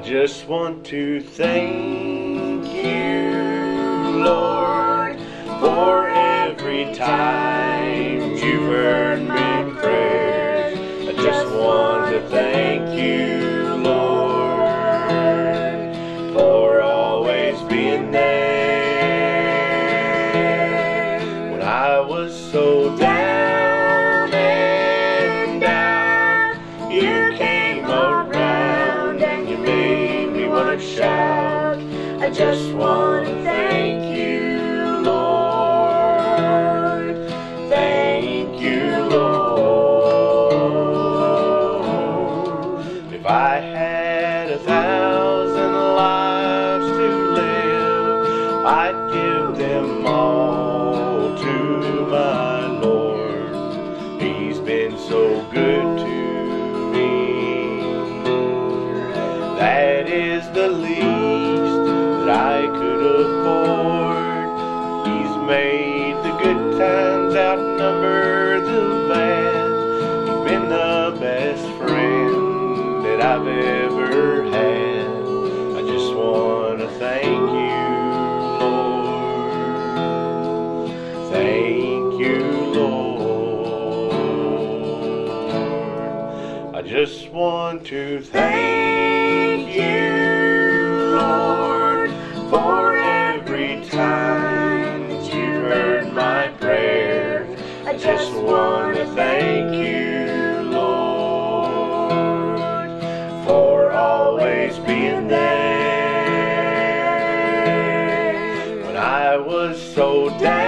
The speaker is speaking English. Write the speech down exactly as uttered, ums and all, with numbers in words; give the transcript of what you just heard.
just want to thank you, Lord, for every time you've heard my prayers. I just want to thank you, Lord, for always being there when I was so down and out. You came around and you made me want to shout. I just want to thank you, Lord. Thank you, Lord. If I had a thousand lives to live, I'd give them all to my Lord. He's been so good to me. That is the least that I could afford. He's made the good times outnumber the bad. He's been the best friend that I've ever had. I just want to thank you, Lord. Thank you, Lord. I just want to thank you, Lord, for every time that you heard my prayer. I just want to thank you, Lord, for always being there when I was so down